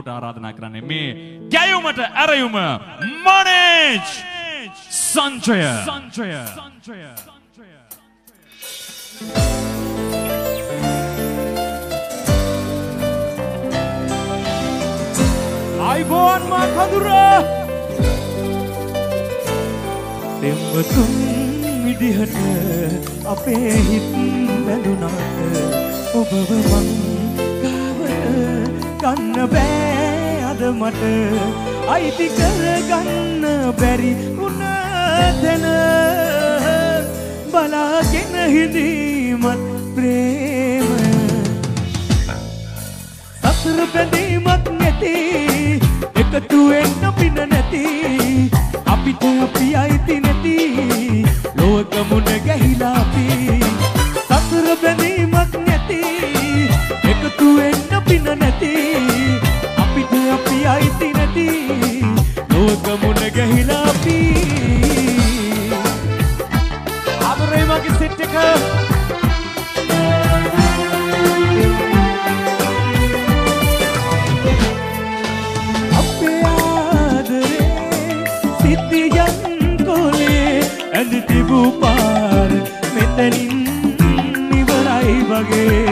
ආරාධනා කරන්නේ මේ ගැයුමට ඇරයුම මනේජ් සංජය අයිබෝන් මා කඳුර දෙම්වතුන් විදිහට අපේ හිත් බැඳුනාට ඔබව මං ගන්න බෑ අද මට අයිති කරගන්න බැරි වුණ තැන බලාගෙන හිඳීමත් ප්‍රේම සසර බැඳීමක් නැති එකතු වෙන්න පින නැති අපිට අපි අයිති නැති ලෝක මුණ ගැහිලා අපි සසර බැඳීමක් නැති එකතු වෙන්න පින නැති අපිට අපි අයිති නැති ලෝක මුණ ගැහිලා අපි ආදරේ මගේ සෙට් එක අපේ ආදරේ සිටියන් කොලේ ඇඳ තිබූ පාර මෙතනින් ඉවරයි වගේ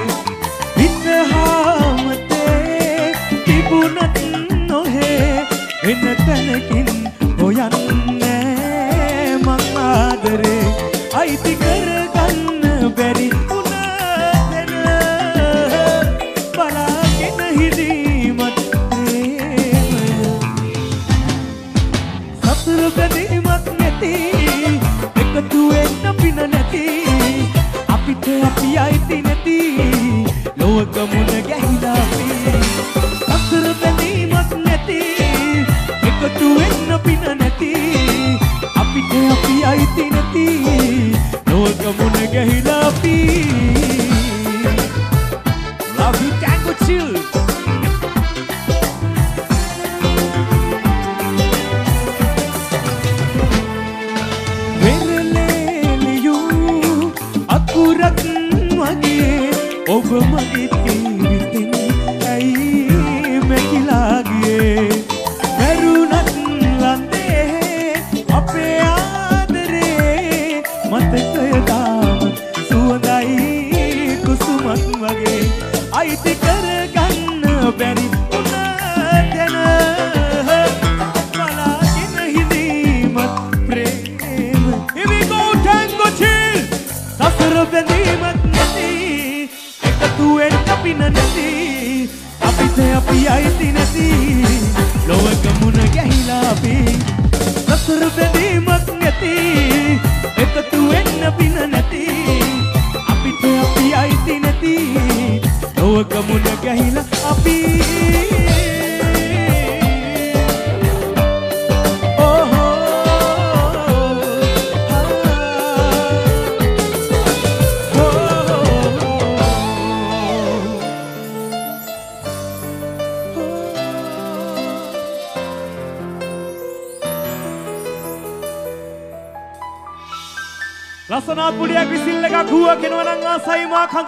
වෙන තැනකින් හොයන්නේ මං ආදරේ අයිති කරගන්න බැරි වුණ තැන බලාගෙන හිඳීමත් ප්‍රේමය සසර බැඳීමක් නැති එකතු වෙන්න පින නැති අපිට අපි අයිති නැති ලෝක මුණ ගැහිලා අපි සසර බැඳීමක් නැති එකතු වෙන්න පින නැති අපිට අපි අයිති නැති ලෝක මුණ ගැහිලා අපි Love you Tango Chill වෙරළේලියු අකුරක් වගේ ඔබ මගේ ජීවිතෙන් ඇයි මැකිලා ගියේ අයිති කරගන්න බැරි වුණ තැන බලාගෙන හිඳීමත් ප්‍රේම Here we go Tango Chill සසර බැඳීමක් නැති එකතු වෙන්න පින නැති අපිට අපි අයිති නැති ලෝක මුණ ගැහිලා අපි සසර බැඳීමක් නැති එකතු වෙන්න පින නැති අපිට අපි අයිති නැති ලෝක මුණ ගැහිලා අපි ලස්සනත් පුඩියක් විසිල් එකක් හුව කෙනවනම් ආසයි මා